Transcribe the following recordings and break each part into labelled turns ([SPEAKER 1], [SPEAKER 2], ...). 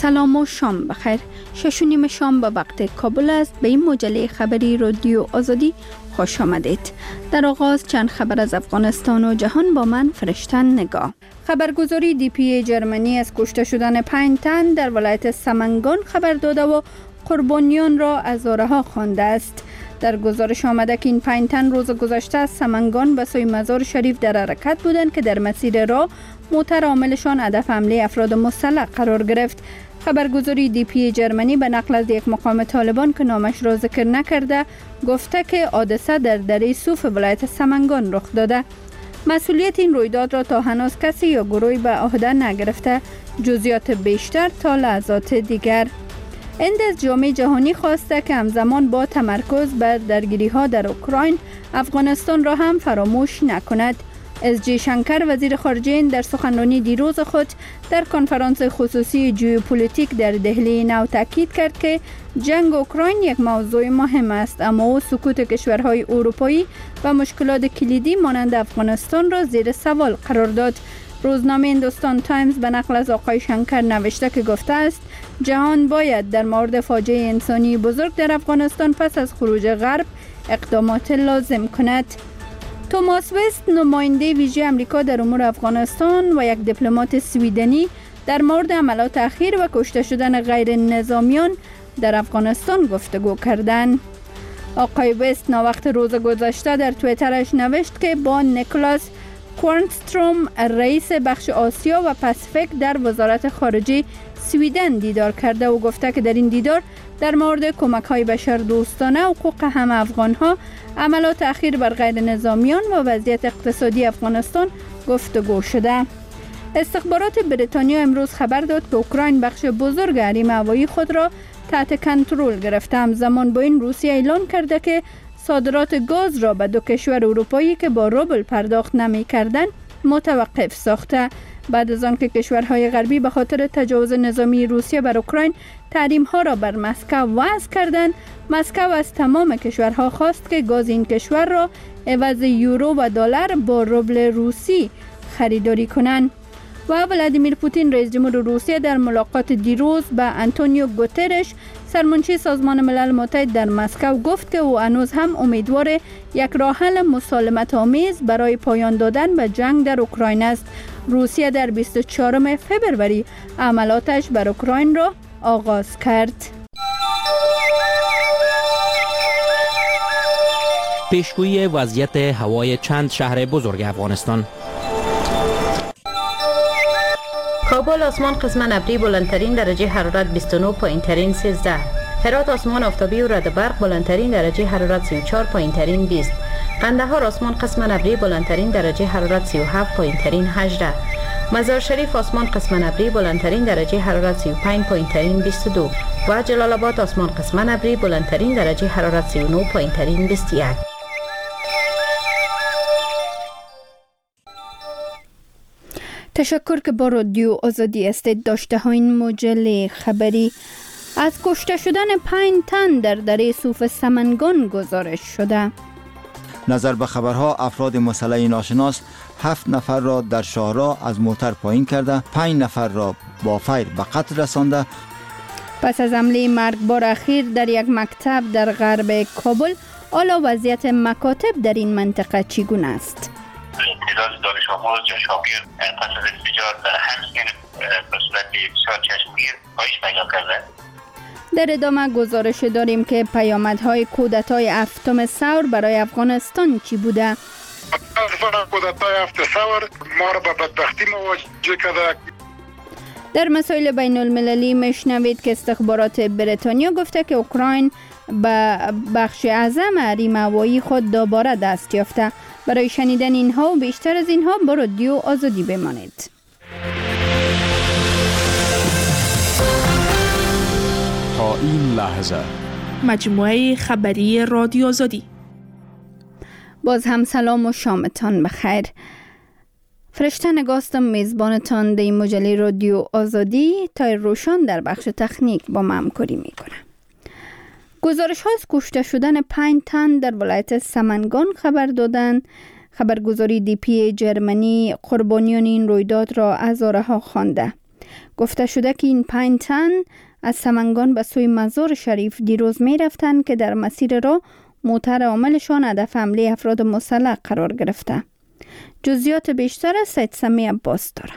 [SPEAKER 1] سلام و شام بخیر. 6:30 شام به وقت کابل است. به این مجله خبری رادیو آزادی خوش آمدید. در آغاز چند خبر از افغانستان و جهان با من فرشتن نگاه. خبرگزاری دی پی جرمنی از کشته شدن 5 تن در ولایت سمنگان خبر داده و قربانیان را عزاره‌ها خوانده است. در گزارش آمده که این 5 تن روز گذشته از سمنگان به سوی مزار شریف در حرکت بودند که در مسیر راه موتر عاملشان هدف حمله افراد مسلح قرار گرفت. خبرگزاری دی پی جرمنی به نقل از یک مقام طالبان که نامش را ذکر نکرده گفته که حادثه در دره صوف ولایت سمنگان رخ داده. مسئولیت این رویداد را تا هنوز کسی یا گروهی به عهده نگرفته. جزئیات بیشتر تا لحظات دیگر. هند از جامعه جهانی خواسته که همزمان با تمرکز بر درگیری‌ها در اوکراین افغانستان را هم فراموش نکند. اس جی شنکر وزیر خارجه هند در سخنرانی دیروز خود در کنفرانس خصوصی ژئوپلیتیک در دهلی نو تاکید کرد که جنگ اوکراین یک موضوع مهم است، اما او سکوت کشورهای اروپایی و مشکلات کلیدی مانند افغانستان را زیر سوال قرار داد. روزنامه هندوستان تایمز به نقل از آقای شنکر نوشته که گفته است جهان باید در مورد فاجعه انسانی بزرگ در افغانستان پس از خروج غرب اقدامات لازم کند. توماس وست نماینده ویژه امریکا در امور افغانستان و یک دیپلمات سویدنی در مورد عملیات اخیر و کشته شدن غیر نظامیان در افغانستان گفتگو کردند. آقای وست وقت روز گذشته در توییترش نوشت که با نیکلاس کوارنستروم رئیس بخش آسیا و پاسیفیک در وزارت خارجه سویدن دیدار کرده و گفته که در این دیدار در مورد کمک‌های بشردوستانه، حقوق همه افغان‌ها، عملیات اخیر بر غیر نظامیان و وضعیت اقتصادی افغانستان گفتگو شده. استخبارات بریتانیا امروز خبر داد که اوکراین بخش بزرگ حریم هوایی خود را تحت کنترل گرفته. همزمان با این روسیه اعلام کرده که صادرات گاز را به 2 کشور اروپایی که با روبل پرداخت نمی‌کردند متوقف ساخته. بعد از آنکه کشورهای غربی به خاطر تجاوز نظامی روسیه بر اوکراین تحریم‌ها را بر مسکو وضع کردند، مسکو از تمام کشورها خواست که گاز این کشور را عوض یورو و دلار با روبل روسی خریداری کنند. و ولادیمیر پوتین رئیس جمهور روسیه در ملاقات دیروز با آنتونیو گوترش سرمنشی سازمان ملل متحد در مسکو گفت که او هنوز هم امیدوار یک راه حل مسالمت آمیز برای پایان دادن به جنگ در اوکراین است. روسیه در 24 فوریه عملاتش بر اوکراین را آغاز کرد.
[SPEAKER 2] پیشگویی وضعیت هوای چند شهر بزرگ افغانستان.
[SPEAKER 3] کابل آسمان قسماً ابری، بلندترین درجه حرارت 29، پایینترین 13. هرات آسمان آفتابی و رعد برق، بلندترین درجه حرارت 34، پایینترین 20. قندهار آسمان قسماً ابری، بلندترین درجه حرارت 37، پایینترین 18. مزار شریف آسمان قسماً ابری، بلندترین درجه حرارت 35، پایینترین 22. و جلال آباد آسمان قسماً ابری، بلندترین درجه حرارت 39، پایینترین 21.
[SPEAKER 1] تشکر که با رادیو آزادی هستید. داشته ها این مجله خبری از کشته شدن 5 تن در دره صوف سمنگان گزارش شده.
[SPEAKER 4] نظر به خبرها افراد مسلح ناشناس 7 نفر را در شاهراه از موتر پایین کرده، 5 نفر را با فیر به قتل رسانده.
[SPEAKER 1] پس از حمله مرگبار اخیر در یک مکتب در غرب کابل، حالا وضعیت مکاتب در این منطقه چگونه است؟
[SPEAKER 5] تعداد دانش آموز یا شاگرد پس از انفجار در همین به صورت بسیار چشمگیر کاهش پیدا کرده.
[SPEAKER 1] در ادامه گزارش داریم که پیامدهای کودتای 7 ثور برای افغانستان چی بوده؟
[SPEAKER 6] کودتای 7 ثور ما را به بدبختی مواجه کرده.
[SPEAKER 1] در مسائل بین المللی میشنوید که استخبارات بریتانیا گفته که اوکراین به بخش اعظم حریم هوایی خود دوباره دست یافته. برای شنیدن اینها و بیشتر از اینها با رادیو آزادی بمانید.
[SPEAKER 7] تا این لحظه مجموعه خبری رادیو آزادی.
[SPEAKER 1] باز هم سلام و شامتان بخیر. فرشته نگاستم میزبانتان در این مجله رادیو آزادی. تا روشان در بخش تکنیک با ما همکاری میکنه. گزارش ها از کشته شدن 5 تن در ولایت سمنگان خبر دادند. خبرگزاری دی پی جرمنی قربانیان این رویداد را عزاره‌ها خوانده. گفته شده که این 5 تن از سمنگان به سوی مزار شریف دیروز می رفتند که در مسیر راه موتر عاملشان هدف حمله افراد مسلح قرار گرفته. جزئیات بیشتر سید سمی عباس داره.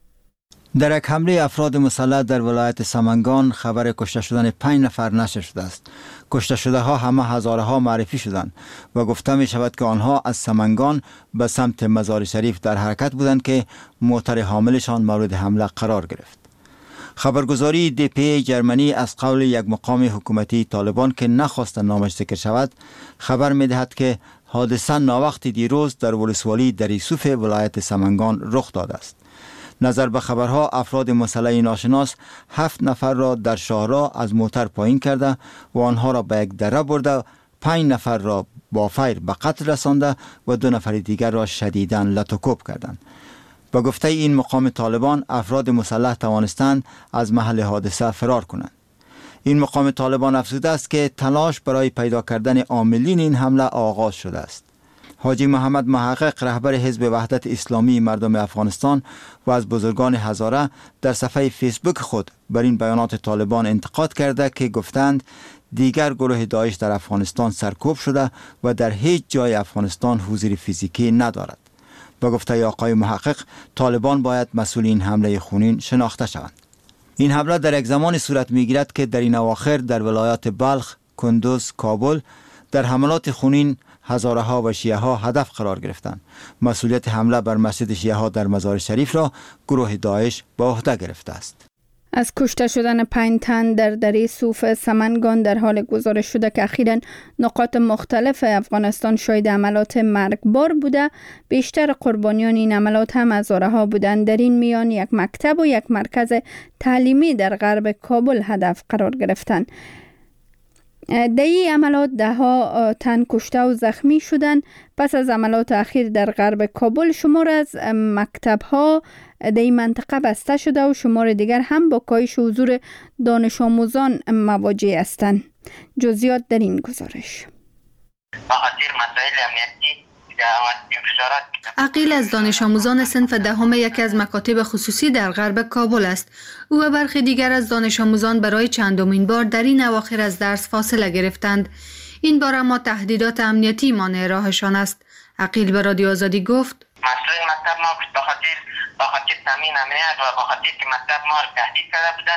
[SPEAKER 4] در یک حمله افراد مسلح در ولایت سمنگان خبر کشته شدن 5 نفر نشر شده است. کشته شده ها همه هزارها معرفی شدند و گفته می شود که آنها از سمنگان به سمت مزار شریف در حرکت بودند که موتر حاملشان مورد حمله قرار گرفت. خبرگزاری DPA جرمنی از قول یک مقام حکومتی طالبان که نخواست نامش ذکر شود خبر می دهد که حادثه ناوقت دیروز در ولسوالی دریسوف ولایت سمنگان رخ داده است. نظر به خبرها افراد مسلح ناشناس 7 نفر را در شاهراه از موتر پایین کرده و آنها را به یک دره برده، 5 نفر را با فیر به قتل رسانده و 2 نفر دیگر را شدیداً لطوکوب کردند. به گفته این مقام طالبان افراد مسلح توانستند از محل حادثه فرار کنند. این مقام طالبان افزوده است که تلاش برای پیدا کردن عاملین این حمله آغاز شده است. حاجی محمد محقق رهبر حزب وحدت اسلامی مردم افغانستان و از بزرگان هزاره در صفحه فیسبوک خود بر این بیانات طالبان انتقاد کرده که گفتند دیگر گروه داعش در افغانستان سرکوب شده و در هیچ جای افغانستان حضور فیزیکی ندارد. با گفته آقای محقق طالبان باید مسئول این حمله خونین شناخته شوند. این حمله در یک زمان صورت میگیرد که در این اواخر در ولایات بلخ، کندوز، کابل در حملات خونین هزارها و شیعه ها هدف قرار گرفتند. مسئولیت حمله بر مسجد شیعه ها در مزار شریف را گروه داعش به عهده گرفته است.
[SPEAKER 1] از کشته شدن 5 تن در دره سوف سمنگان در حال گزارش شده که اخیراً نقاط مختلف افغانستان شاهد عملات مرگبار بوده. بیشتر قربانیان این عملات هم هزارها بودند. در این میان یک مکتب و یک مرکز تعلیمی در غرب کابل هدف قرار گرفتند. در این عملات 10 تن کشته و زخمی شدند. پس از عملات اخیر در غرب کابل شمار از مکتب‌ها در این منطقه بسته شده و شمار دیگر هم با کاهش حضور دانش آموزان مواجه هستند. جزئیات در این گزارش.
[SPEAKER 8] عقیل از دانش آموزان صنف دهم یکی از مکاتب خصوصی در غرب کابل است. او و برخی دیگر از دانش آموزان برای چندمین بار در این اواخر از درس فاصله گرفتند. این بار اما تهدیدات امنیتی مانع راهشان است. عقیل به رادیو آزادی گفت:
[SPEAKER 5] مسئول مکتب ما به خاطر تامین امنیت و به خاطر که مکتب ما تهدید کرده بوده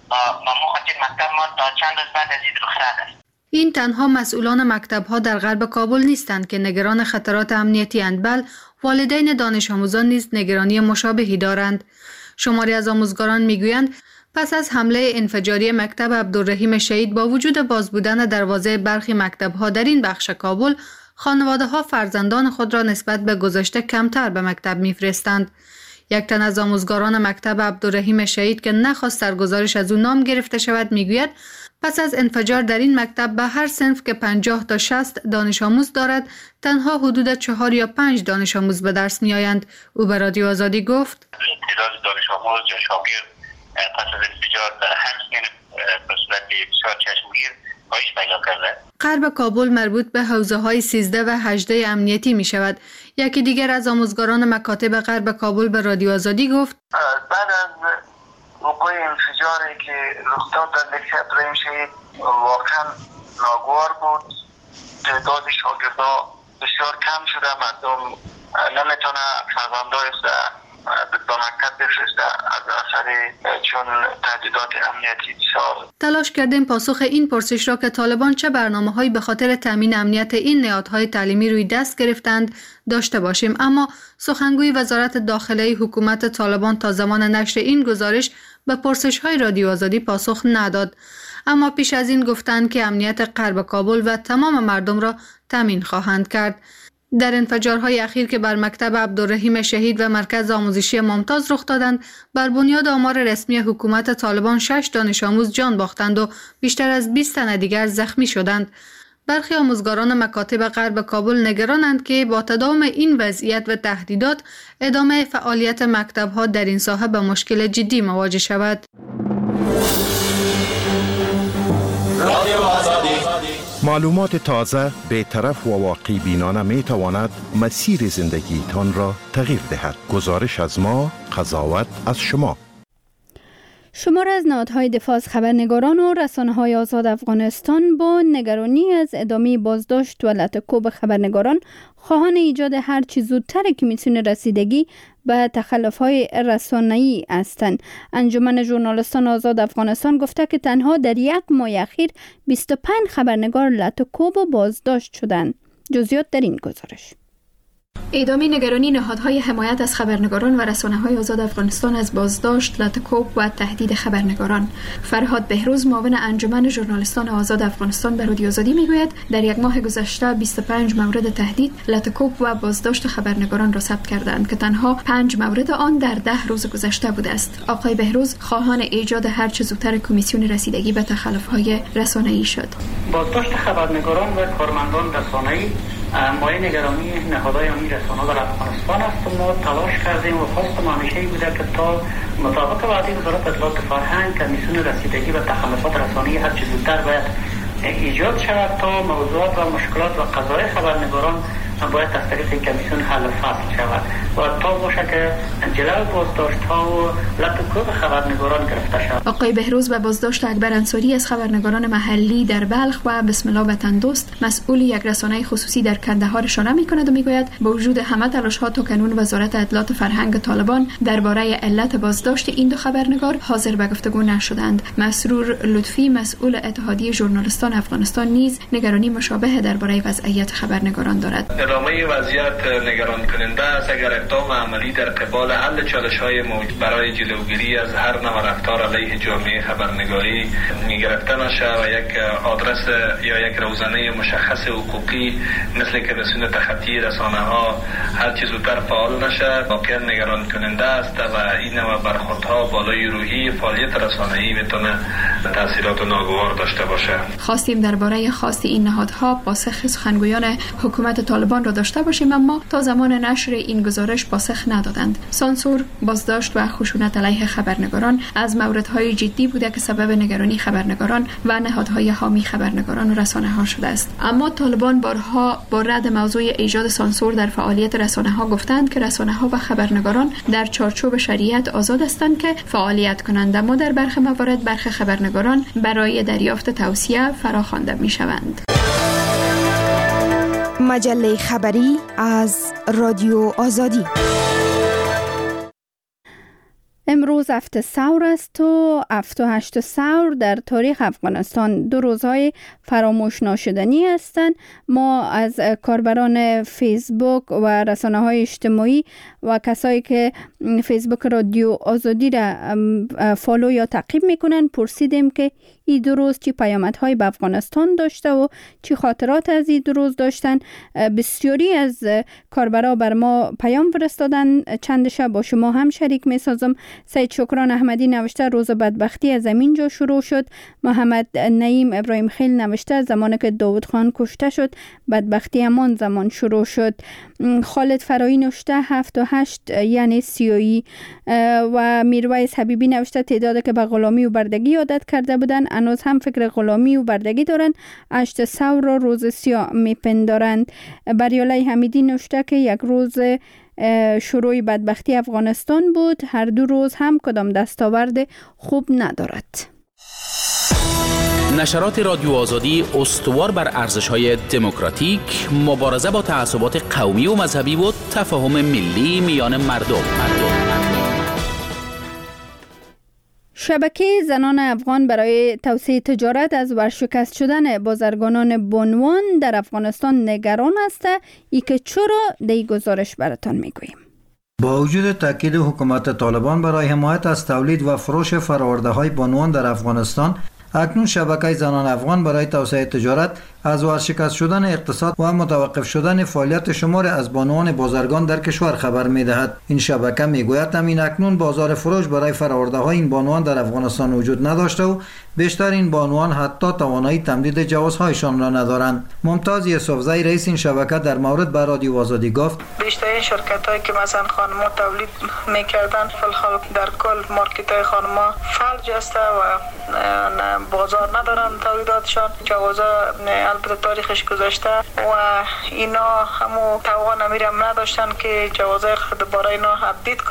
[SPEAKER 5] و خاطر مکتب ما تا چند روز بعد از این رخصت است.
[SPEAKER 8] این تنها مسئولان مکتب‌ها در غرب کابل نیستند که نگران خطرات امنیتی اند، بل والدین دانش آموزان نیز نگرانی مشابهی دارند. شماری از آموزگاران میگویند پس از حمله انفجاری مکتب عبدالرحیم شهید با وجود باز بودن دروازه برخی مکتب‌ها در این بخش کابل، خانواده‌ها فرزندان خود را نسبت به گذشته کمتر به مکتب می‌فرستند. یک تن از آموزگاران مکتب عبدالرحیم شهید که نخواست در گزارش از او نام گرفته شود میگوید پس از انفجار در این مکتب به هر صنف که 50 تا 60 دانش آموز دارد تنها حدود 4 یا 5 دانش آموز به درس می آیند. او به رادیو آزادی گفت:
[SPEAKER 5] تعداد دانش آموز یا شاگرد پس از انفجار در همین به صورت بسیار چشمگیر کاهش پیدا کرده.
[SPEAKER 8] غرب کابل مربوط به حوزه‌های 13 و 18 امنیتی می شود. یکی دیگر از آموزگاران مکاتب غرب کابل به رادیو آزادی گفت:
[SPEAKER 9] بعد از وقوع انفجاری که رخ داد در مکتب عبدالرحیم شهید واقعا ناگوار بود. تعداد شاگردها بسیار کم شده، مردم نمیتونه فرزندای خود به مکتب بفرسته از اثر چون تهدیدات امنیتی بسیار.
[SPEAKER 8] تلاش کردیم پاسخ این پرسش را که طالبان چه برنامه‌هایی به خاطر تامین امنیت این نهادهای تعلیمی روی دست گرفتند داشته باشیم، اما سخنگوی وزارت داخله حکومت طالبان تا زمان نشر این گزارش به پرسش‌های رادیو آزادی پاسخ نداد. اما پیش از این گفتند که امنیت غرب کابل و تمام مردم را تامین خواهند کرد. در انفجارهای اخیر که بر مکتب عبدالرحیم شهید و مرکز آموزشی ممتاز رخ دادند، بر بنیاد آمار رسمی حکومت طالبان 6 دانش آموز جان باختند و بیشتر از 20 تن دیگر زخمی شدند. برخی آموزگاران مکاتب غرب کابل نگرانند که با تداوم این وضعیت و تهدیدات ادامه فعالیت مکتب‌ها در این ساحه با مشکل جدی مواجه شود.
[SPEAKER 10] معلومات تازه، بی‌طرف و واقعی بینانه می تواند مسیر زندگی تان را تغییر دهد. گزارش از ما، قضاوت از شما.
[SPEAKER 1] شمار از نهادهای دفاع از خبرنگاران و رسانه‌های آزاد افغانستان با نگرانی از ادامه بازداشت و لطکوب خبرنگاران خواهان ایجاد هر چه زودتر کمیسیون رسیدگی به تخلف‌های رسانه‌ای هستند. انجمن ژورنالیستان آزاد افغانستان گفته که تنها در یک ماه اخیر 25 خبرنگار لطکوب و بازداشت شدند. جزئیات در این گزارش.
[SPEAKER 11] ادامه نگرانی نهادهای حمایت از خبرنگاران و رسانه‌های آزاد افغانستان از بازداشت، لطکوب و تهدید خبرنگاران. فرهاد بهروز، معاون انجمن ژورنالیستان آزاد افغانستان، به رادیو آزادی میگوید در یک ماه گذشته 25 مورد تهدید، لطکوب و بازداشت خبرنگاران را ثبت کردند که تنها 5 مورد آن در 10 روز گذشته بوده است. آقای بهروز خواهان ایجاد هر چه زودتر کمیسیون رسیدگی به تخلف‌های رسانه‌ای شد.
[SPEAKER 12] بازداشت خبرنگاران و کارمندان رسانه‌ای مایه نگرانی نهادهای امنی رسانه‌ها در افغانستان است و ما تلاش کردیم و خواستم همیشه بوده که تا مطابق وعده وزارت اطلاعات و فرهنگ کمیسیون رسیدگی و تخلفات رسانه‌ای هر چه زودتر باید ایجاد شود تا موضوعات و مشکلات و قضايا خبرنگاران باید از طریق کمیسیون حل فصل شود و تا باشه که جلوی بازداشت‌ها و لطکوب خبرنگاران گرفته شود.
[SPEAKER 11] آقای بهروز به بازداشت اکبر انصاری از خبرنگاران محلی در بلخ و بسم الله وطن دوست مسئول یک رسانه خصوصی در کندهار اشاره می‌کند و میگوید با وجود همه تلاش‌ها تاکنون وزارت اطلاعات و فرهنگ طالبان درباره علت بازداشت این دو خبرنگار حاضر به گفتگو نشدند. مسرور لطفی، مسئول اتحادیه ژورنالیستان افغانستان، نیز نگرانی مشابه درباره وضعیت خبرنگاران دارد.
[SPEAKER 13] ادامه وضعیت نگران کننده است اگر اقدام عملی در قبال حل چالش‌های موجود برای جلوگیری از هر نوع رفتار علیه جامعه خبرنگاری گرفته نشه و یک آدرس یا یک روزنه مشخص حقوقی مثل کمیسیون تخطی رسانه‌ها هر چه زودتر فعال نشه واقعا نگران کننده است و این نوع برخوردها بالای روحی فعالیت رسانه‌ای میتونه تاثیرات ناگوار داشته باشه.
[SPEAKER 11] خواستیم درباره خواست این نهادها پاسخ سخنگویان حکومت طالبان را داشته باشیم، اما تا زمان نشر این گزارش پاسخ ندادند. سانسور، بازداشت و خشونت علیه خبرنگاران از موردهای جدی بوده که سبب نگرانی خبرنگاران و نهادهای حامی خبرنگاران و رسانه‌ها شده است. اما طالبان بارها با رد موضوع ایجاد سانسور در فعالیت رسانه‌ها گفتند که رسانه‌ها و خبرنگاران در چارچوب شریعت آزاد هستند که فعالیت کنند، اما در برخی موارد برخی خبرنگاران برای دریافت توصیه فراخوانده می‌شوند.
[SPEAKER 14] مجله خبری از رادیو آزادی.
[SPEAKER 1] امروز هفته ثور است و 7 ثور در تاریخ افغانستان 2 روزهای فراموش ناشدنی هستند. ما از کاربران فیسبوک و رسانه‌های اجتماعی و کسایی که فیسبوک رادیو آزادی را فالو یا تعقیب میکنن پرسیدیم که این 2 روز چی پیامدهای به افغانستان داشته و چی خاطرات از این 2 روز داشتن. بسیاری از کاربران بر ما پیام فرستادن، چندش با شما هم شریک میسازم. سید شکران احمدی نوشته روز بدبختی از همین جا شروع شد. محمد نعیم ابراهیم خیل نوشته زمانی که داود خان کشته شد بدبختی همان زمان شروع شد. خالد فرایی نوشته 7 و 8 یعنی سیایی. و میرویس حبیبی نوشته تعدادی که به غلامی و بردگی عادت کرده بودند هنوز هم فکر غلامی و بردگی دارند. 8 ثور را روز سیاه میپندارند. بریالای حمیدی نوشته که یک روز شروع بدبختی افغانستان بود، هر 2 روز هم کدام دستاورد خوب ندارد.
[SPEAKER 2] نشرات رادیو آزادی استوار بر ارزش‌های دموکراتیک، مبارزه با تعصبات قومی و مذهبی و تفاهم ملی میان مردم.
[SPEAKER 1] شبکه زنان افغان برای توسعه تجارت از ورشکست شدن بازرگانان بنوان در افغانستان نگران است. ای که چرا در گزارش براتان میگوییم.
[SPEAKER 15] با وجود تاکید حکومت طالبان برای حمایت از تولید و فروش فرآورده‌های بنوان در افغانستان، اکنون شبکه زنان افغان برای توسعه تجارت از ورشکست شدن اقتصاد و متوقف شدن فعالیت شمار از بانوان بازرگان در کشور خبر می‌دهد. این شبکه میگوید همین اکنون بازار فروش برای فرآورده‌های این بانوان در افغانستان وجود نداشته و بیشتر این بانوان حتی توانایی تمدید جوازهایشان را ندارند. ممتاز یوسفزئی رئیس این شبکه در مورد به رادیو آزادی گفت:
[SPEAKER 16] بیشترین شرکتایی که مثلا خانم‌ها تولید می‌کردن فلحال در کل مارکت‌های خانم‌ها فلج است و بازار ندارن تولیداتشان. جوازا البته تاریخش گذشته و اینا همو توان امیرم نداشتن که جوازای خود برای اینا تبدیل کنن.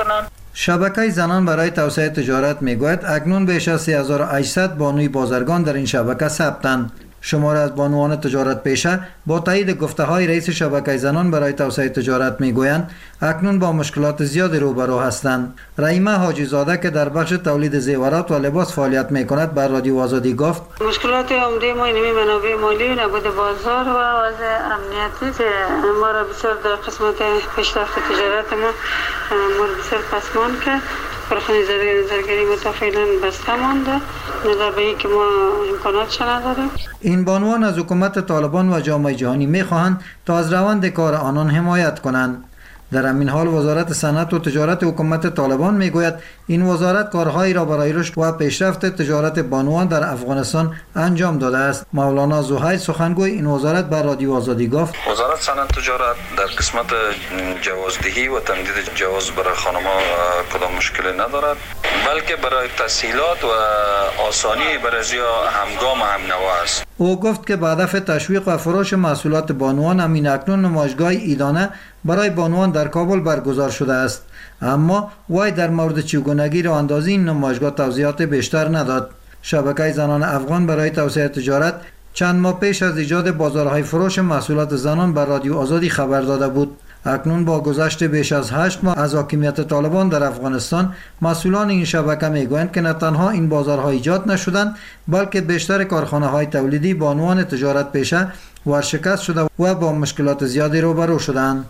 [SPEAKER 15] شبکه زنان برای توسعه تجارت میگوید اکنون بیش از 3800 بانوی بازرگان در این شبکه ثبتند. شمار از بانوان تجارت پیشه با تایید گفته‌های رئیس شبکه زنان برای توسعه تجارت میگویند اکنون با مشکلات زیادی روبرو هستند. رحیمه حاجی زاده که در بخش تولید زیورات و لباس فعالیت میکند بر رادیو آزادی گفت
[SPEAKER 17] مشکلات عمده ما اینمی منابع مالی نبود بازار و وضع امنیتی که ما را بسیار در قسمت پیشرفت تجارت ما بسیار پسمان که کارخانه زرگری ما فعلا بسته مانده نظر به اینکه ما امکاناتش نداریم.
[SPEAKER 15] این بانوان از حکومت طالبان و جامعه جهانی میخواهند تا از روند کار آنان حمایت کنند. در همین حال وزارت صنعت و تجارت حکومت طالبان میگوید این وزارت کارهایی را برای رشد و پیشرفت تجارت بانوان در افغانستان انجام داده است. مولانا زهیر سخنگوی این وزارت بر رادیو آزادی گفت
[SPEAKER 18] وزارت صنعت تجارت در قسمت جوازدهی و تمدید جواز برای خانم‌ها کدام مشکلی ندارد، بلکه برای تسهیلات و آسانی برای همگام هم نوا است.
[SPEAKER 15] او گفت که به هدف تشویق و فروش محصولات بانوان همین اکنون نمایشگاه ایدانه برای بانوان در کابل برگزار شده است، اما وی در مورد چگونگی راه اندازی این نمایشگاه توضیحات بیشتر نداد. شبکه زنان افغان برای توسعه تجارت چند ماه پیش از ایجاد بازارهای فروش محصولات زنان بر رادیو آزادی خبر داده بود. اکنون با گذشت بیش از 8 ماه از حاکمیت طالبان در افغانستان، مسئولان این شبکه میگویند که نه تنها این بازارها ایجاد نشدند، بلکه بیشتر کارخانه‌های تولیدی بانوان تجارت پیشه ورشکست شده و با مشکلات زیادی روبرو شدند.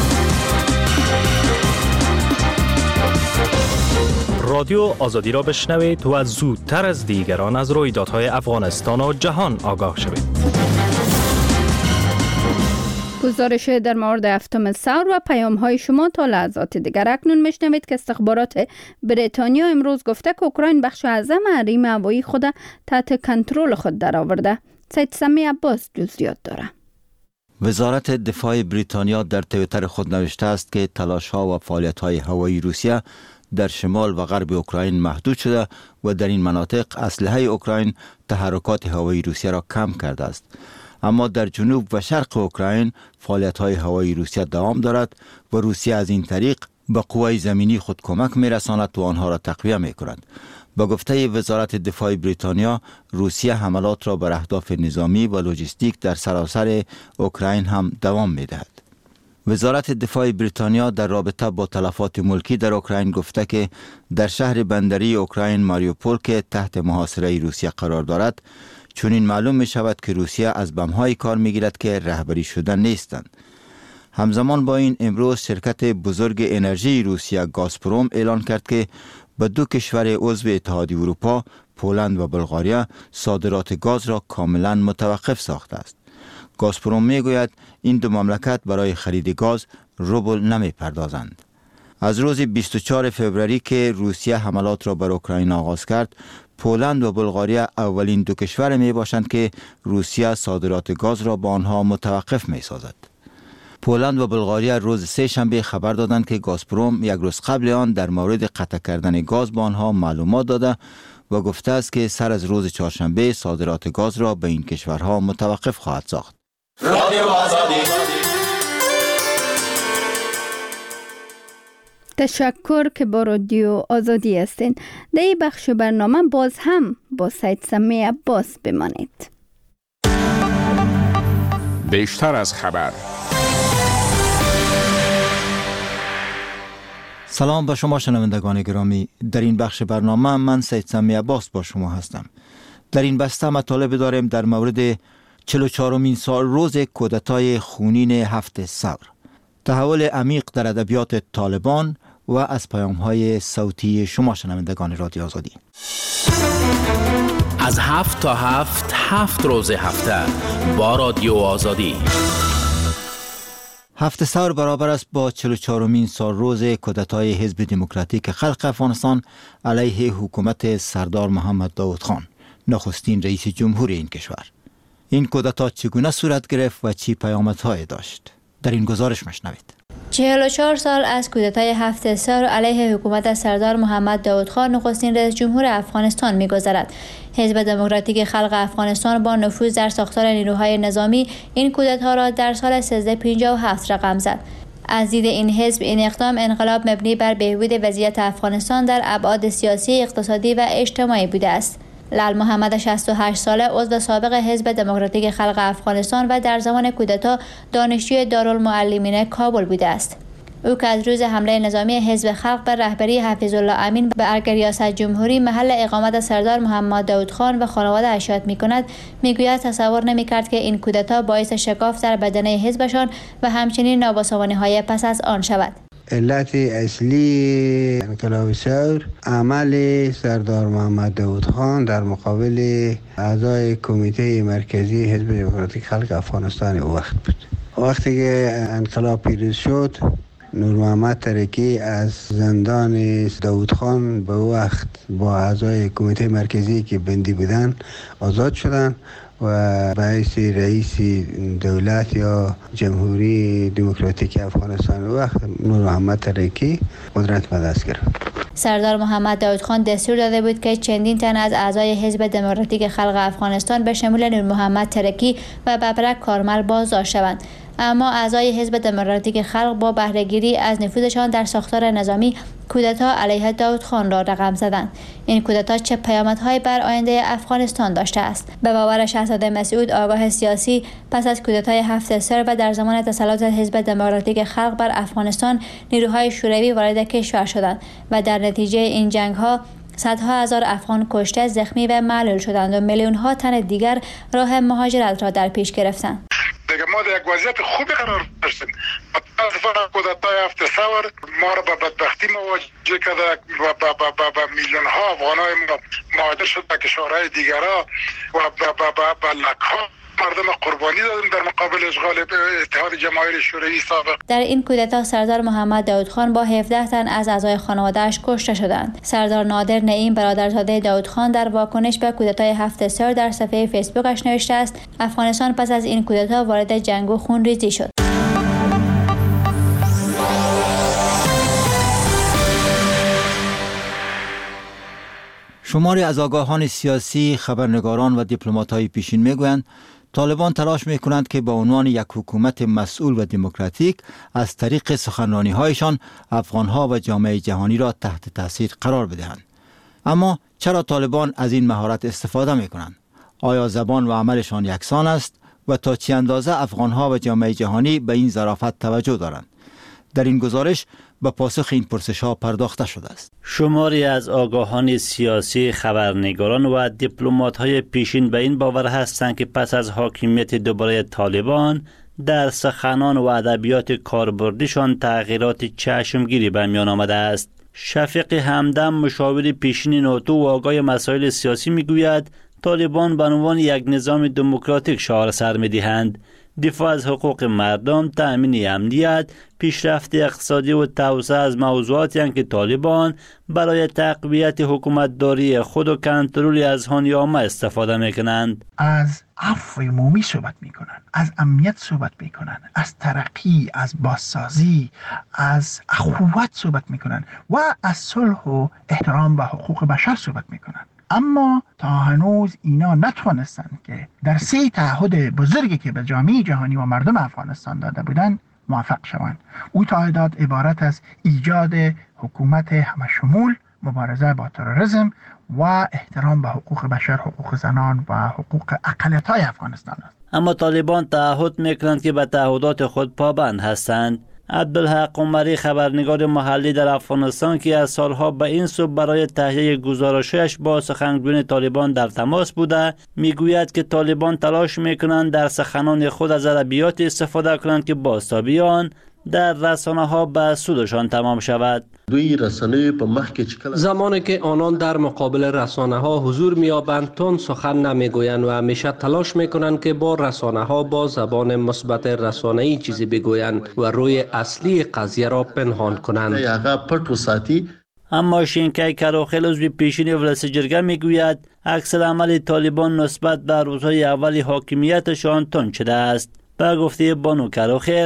[SPEAKER 19] رادیو آزادی را بشنوید و زودتر از دیگران از رویدادهای افغانستان و جهان آگاه شوید.
[SPEAKER 1] گزارش در مورد هفتم ثور و پیام‌های شما تا لحظات دیگر. اکنون میشنوید که استخبارات بریتانیا امروز گفته که اوکراین بخش اعظم حریم هوایی خود تحت کنترل خود درآورده. سید سمی عباس جزئیات داره.
[SPEAKER 4] وزارت دفاع بریتانیا در توییتر خود نوشته است که تلاش‌ها و فعالیت‌های هوایی روسیه در شمال و غرب اوکراین محدود شده و در این مناطق اسلحه اوکراین تحرکات هوایی روسیه را کم کرده است. اما در جنوب و شرق اوکراین فعالیت‌های هوایی روسیه دوام دارد و روسیه از این طریق به قوای زمینی خود کمک می‌رساند و آنها را تقویه می‌کند. با گفته وزارت دفاع بریتانیا، روسیه حملات را بر اهداف نظامی و لوجستیک در سراسر اوکراین هم دوام می‌دهد. وزارت دفاع بریتانیا در رابطه با تلفات ملکی در اوکراین گفته که در شهر بندری اوکراین ماریوپول که تحت محاصره روسیه قرار دارد، چون این معلوم می شود که روسیه از بم‌های کار می گیرد که رهبری شده نیستند. همزمان با این امروز شرکت بزرگ انرژی روسیه گازپروم اعلان کرد که به دو کشور عضو اتحادیه اروپا، پولند و بلغاریا صادرات گاز را کاملا متوقف ساخته است. گازپروم می گوید این دو مملکت برای خرید گاز روبل نمی پردازند. از روز 24 فوریه که روسیه حملات را بر اوکراین آغاز کرد، پولند و بلغاریا اولین دو کشور می باشند که روسیه صادرات گاز را با آنها متوقف می سازد. پولند و بلغاریا روز سه شنبه خبر دادند که گازپروم یک روز قبل آن در مورد قطع کردن گاز با آنها معلومات داده و گفته است که سر از روز چهارشنبه صادرات گاز را به این کشورها متوقف خواهد ساخت. رادیو آزادی.
[SPEAKER 1] تشکر که با رادیو آزادی هستین. در این بخش برنامه باز هم با سید سمی عباس بمانید.
[SPEAKER 20] بیشتر از خبر.
[SPEAKER 4] سلام به شما شنوندگان گرامی. در این بخش برنامه من سید سمی عباس با شما هستم. در این بسته مطالب داریم در مورد 44مین سال روز کودتای خونین 7 ثور، تحول عمیق در ادبیات طالبان و از پیام‌های صوتی شما شنوندگان رادیو آزادی.
[SPEAKER 2] از 7 تا 7 روز هفته با رادیو آزادی.
[SPEAKER 4] 7 ثور برابر است با 44مین سال روز کودتای حزب دموکراتیک خلق افغانستان علیه حکومت سردار محمد داود خان، نخستین رئیس جمهور این کشور. این کودتا چگونه صورت گرفت و چی پیامدهای داشت؟ در این گزارش مشنوید.
[SPEAKER 21] 44 سال از کودتای 7 ثور علیه حکومت سردار محمد داود خان، نخستین رئیس جمهور افغانستان می‌گذرد. حزب دموکراتیک خلق افغانستان با نفوذ در ساختار نیروهای نظامی این کودتا را در سال 1357 رقم زد. از دید این حزب این اقدام انقلاب مبنی بر بهبود وضعیت افغانستان در ابعاد سیاسی، اقتصادی و اجتماعی بوده است. لال محمد 68 ساله عضو سابق حزب دموکراتیک خلق افغانستان و در زمان کودتا دانشجوی دارالمعلمین کابل بوده است. او که از روز حمله نظامی حزب خلق بر رهبری حفیظ الله امین به ارگ ریاست جمهوری محل اقامت سردار محمد داود خان و خانواده اش یاد می‌کند، میگوید تصور نمی‌کرد که این کودتا باعث شکاف در بدنه حزبشان و همچنین نابسامانی‌های پس از آن شود.
[SPEAKER 3] علت اصلی انقلاب ثور عمل سردار محمد داود خان در مقابل اعضای کمیته مرکزی حزب دموکراتیک خلق افغانستان او وقت بود. وقتی که انقلاب پیروز شد، نور محمد ترکی از زندان داود خان به وقت با اعضای کمیته مرکزی که بندی بودن آزاد شدند و باعث رئیس دولت یا جمهوری دموکراتیک افغانستان وقت نور محمد ترکی قدرت به دست گرفت.
[SPEAKER 21] سردار محمد داود خان دستور داده بود که چندین تن از اعضای حزب دموکراتیک خلق افغانستان به شمول نور محمد ترکی و ببرک کارمل بازداشت شوند. اما اعضای حزب دموکراتیک خلق با بهره‌گیری از نفوذشان در ساختار نظامی کودتا علیه داود خان را رقم زدند. این کودتا چه پیامدهایی بر آینده افغانستان داشته است؟ به باور شهزاده مسعود، آگاه سیاسی، پس از کودتای 7 سر و در زمان تسلط حزب دموکراتیک خلق بر افغانستان نیروهای شوروی وارد کشور شدند و در نتیجه این جنگ‌ها صدها هزار افغان کشته، زخمی و معلول شدند و میلیون‌ها تن دیگر راه مهاجرت را در پیش گرفتند.
[SPEAKER 6] دیگه ما در یک وضعیت خوبی قرار داشتیم. متاسفانه کودتای 7 سور ما را به بدبختی مواجه کرده و میلیون ها افغانای ما مهاجر شد به کشورهای دیگرها و به لک‌ها مردم قربانی دادیم در مقابل اشغال اتحاد جماهیر شوروی سابق. در
[SPEAKER 21] این کودتا سردار محمد داود خان با 17 تن از اعضای خانواده‌اش کشته شدند. سردار نادر نعیم برادرزاده داود خان در واکنش به کودتای 7 سر در صفحه فیسبوکش نوشته است: افغانستان پس از این کودتا وارد جنگ و خونریزی شد.
[SPEAKER 4] شماری از آگاهان سیاسی، خبرنگاران و دیپلمات‌های پیشین میگویند طالبان تلاش میکنند که به عنوان یک حکومت مسئول و دموکراتیک از طریق سخنرانی‌هایشان افغان‌ها و جامعه جهانی را تحت تاثیر قرار بدهند. اما چرا طالبان از این مهارت استفاده میکنند؟ آیا زبان و عملشان یکسان است و تا چه اندازه افغان‌ها و جامعه جهانی به این ظرافت توجه دارند؟ در این گزارش به پاسخ این پرسش‌ها پرداخته شده است.
[SPEAKER 22] شماری از آگاهان سیاسی، خبرنگاران و دیپلمات‌های پیشین به این باور هستند که پس از حاکمیت دوباره طالبان در سخنان و ادبیات کاربردیشان تغییرات چشمگیری به میان آمده است. شفیق همدم، مشاور پیشین ناتو و آگاه مسائل سیاسی، میگوید طالبان به عنوان یک نظام دموکراتیک شعار سر می‌دهند. دفاع از حقوق مردم، تأمین امنیت، پیشرفت اقتصادی و توسعه از موضوعاتی هستند که طالبان برای تقویت حکومتداری خود و کنترل اذهان عامه استفاده میکنند.
[SPEAKER 23] از عفو عمومی صحبت میکنند، از امنیت صحبت میکنند، از ترقی، از بازسازی، از اخوت صحبت میکنند و از صلح و احترام به حقوق بشر صحبت میکنند. اما تا هنوز اینا نتوانستند که در 3 تعهد بزرگی که به جامعه جهانی و مردم افغانستان داده بودند موفق شوند. او تعهدات عبارت از ایجاد حکومت همشمول، مبارزه با تروریسم و احترام به حقوق بشر، حقوق زنان و حقوق اقلیت‌های افغانستان است.
[SPEAKER 22] اما طالبان تعهد میکنند که به تعهدات خود پابند هستند. عبدالحق عمری، خبرنگار محلی در افغانستان که از سالها به این سو برای تهیه گزارشش با سخنگویان طالبان در تماس بوده، میگوید که طالبان تلاش میکنند در سخنان خود از ادبیات استفاده کنند که بازتابیان در رسانه‌ها به سودشان تمام شود.
[SPEAKER 24] زمانی که آنان در مقابل رسانه‌ها حضور می‌یابند تون سخن نمی‌گویند و همیشه تلاش می‌کنند که با رسانه‌ها با زبان مثبت رسانه‌ای چیزی بگویند و روی اصلی قضیه را پنهان کنند.
[SPEAKER 22] اما شینکای کراخیل، عضو پیشین اجلاس جرگه، میگوید عکس عمل طالبان نسبت به روزهای اول حاکمیتشان تند شده است. به گفته بانو کراخیل،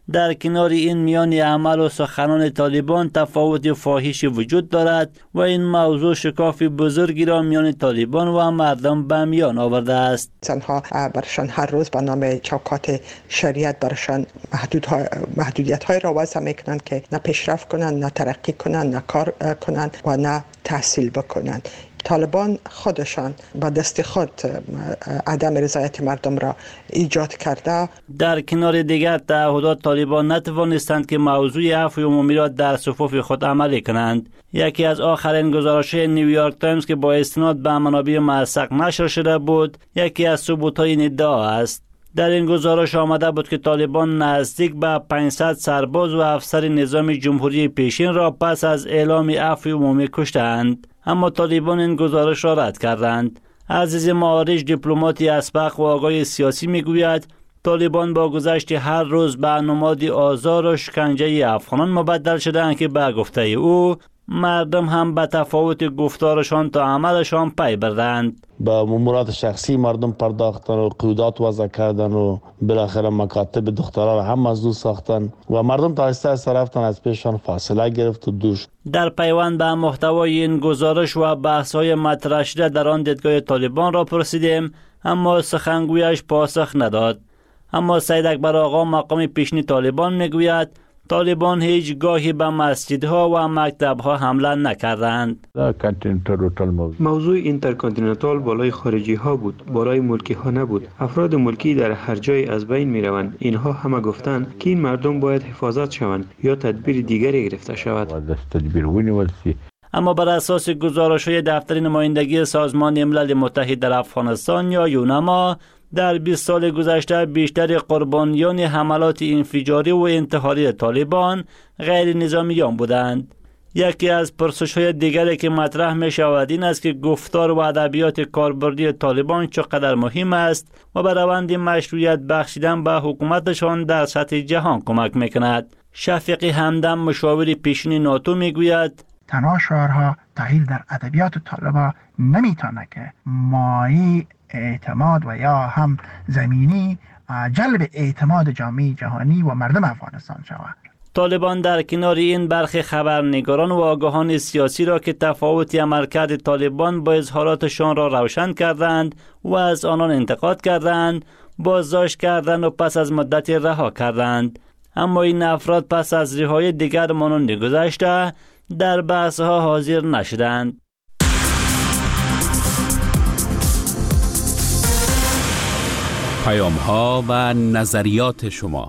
[SPEAKER 22] در کنار این میان عمل و سخنان طالبان تفاوت فاحشی وجود دارد و این موضوع شکاف بزرگی را میان طالبان و مردم به میان آورده است.
[SPEAKER 5] زنها برشان هر روز به نام چوکات شریعت برشان محدودیت های را وضع میکنند که نه پیشرفت کنند، نه ترقی کنند، نه کار کنند و نه تحصیل بکنند. طالبان خودشان با دست خود عدم رضایت مردم را ایجاد کرده.
[SPEAKER 22] در کنار دیگر تعهدات طالبان نتوانستند که موضوع عفو عمومی را در صفوف خود عملی کنند. یکی از آخرین گزارش‌های نیویورک تایمز که با استناد به منابع موثق نشر شده بود، یکی از ثبوت‌های این ادعا است. در این گزارش آمده بود که طالبان نزدیک به 500 سرباز و افسر نظام جمهوری پیشین را پس از اعلام عفو عمومی کشتند، اما طالبان این گزارش را رد کردند. عزیز معارج، دیپلماتی اسبق و آگاه سیاسی میگوید طالبان با گذشت هر روز به نماد آزار و شکنجه افغانان مبدل شدند که به گفته او مردم هم به تفاوت گفتارشان تا عملشان پی بردند.
[SPEAKER 7] به امورات شخصی مردم پرداختن و قیودات وضع کردن و بالاخره مکاتب دخترها را هم از دو ساختن و مردم تا آهسته رفتن از پیششان فاصله گرفت و دوش.
[SPEAKER 22] در پیوند به محتوای این گزارش و بحث‌های مطرح شده در آن دیدگاه طالبان را پرسیدیم، اما سخنگویش پاسخ نداد. اما سید اکبر آقا مقام پیشین طالبان میگوید طالبان هیچ گاهی به مسجدها و مکتبها حمله نکردند.
[SPEAKER 8] موضوع اینترکانتیننتال بالای خارجی ها بود، بالای ملکی ها نبود. افراد ملکی در هر جای از بین می روند. اینها همه گفتند که این مردم باید حفاظت شوند یا تدبیر دیگری گرفته شود.
[SPEAKER 22] اما بر اساس گزارش‌های دفتر نمایندگی سازمان ملل متحد در افغانستان یا یونما، در 20 سال گذشته بیشتر قربانیان حملات انفجاری و انتحاری طالبان غیر نظامیان بودند. یکی از پرسش‌های دیگری که مطرح می‌شود این است که گفتار و ادبیات کاربردی طالبان چقدر مهم است و به روند مشروعیت بخشیدن به حکومتشان در سطح جهان کمک می‌کند. شفیق همدم، مشاور پیشین ناتو، می‌گوید
[SPEAKER 23] تنها شعارها تغییر در ادبیات طالبان نمیتونه که مایه اعتماد و یا هم زمینی جلب اعتماد جامعه جهانی و مردم افغانستان شود.
[SPEAKER 22] طالبان در کنار این برخی خبرنگاران و آگاهان سیاسی را که تفاوت عملکرد طالبان با اظهاراتشان را روشن کردند و از آنان انتقاد کردند، بازداشت کردند و پس از مدت رها کردند. اما این افراد پس از رهایی دیگر مانند گذشته در بحث‌ها حاضر نشدند.
[SPEAKER 2] پیام‌ها و نظریات شما.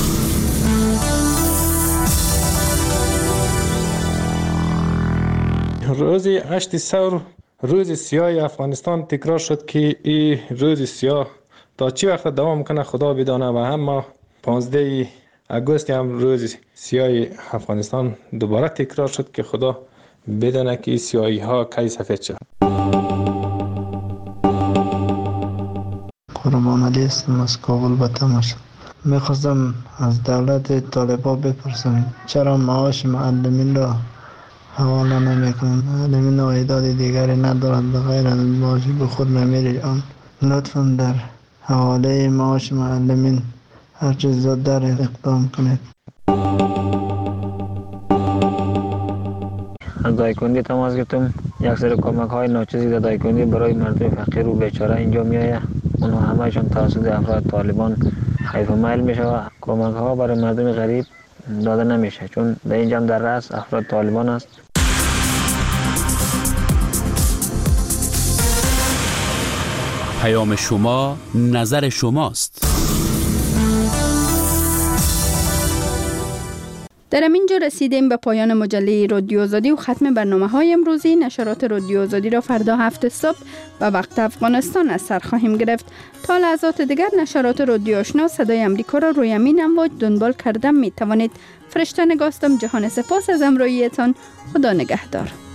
[SPEAKER 9] روز 8 ثور روز سیاه افغانستان تکرار شد که این روز سیاه تا چی وقت دوام کنه خدا بدانه و هم 15 اگست هم روز سیاه افغانستان دوباره تکرار شد که خدا بدانه که سیاهی ها کی سفید شد.
[SPEAKER 25] قربان علی هستم از کابل به تماس. میخواستم از دولت طالبان بپرسم چرا معاش معلمین را حواله نمیکنن؟ معلمین عایدات دیگری ندارند بغیر از معاشی به خود نمیره. آن لطفا در حواله معاش معلمین هر چیز زودتر اقدام کنید.
[SPEAKER 26] از دایکندی تماس گرفتم. یک سری کمک های ناچیزی در دایکندی برای مردم فقیر و بیچاره اینجا میآید. اونها همهشون توسط افراد طالبان حیف میل میشه و کمک ها برای مردم غریب داده نمیشه، چون در اینجا در رأس افراد طالبان است.
[SPEAKER 2] پیام شما، نظر شماست.
[SPEAKER 1] در همینجا رسیدیم به پایان مجله رادیو آزادی و ختم برنامه‌های امروزی. نشرات رادیو آزادی را فردا 7 صبح به وقت افغانستان از سر خواهیم گرفت. تا لحظات دیگر نشرات رادیو آشنا صدای امریکا را روی همین امواج دنبال کرده می توانید. فرشته نگاستم. جهان سپاس از همراهیتان. خدا نگهدار.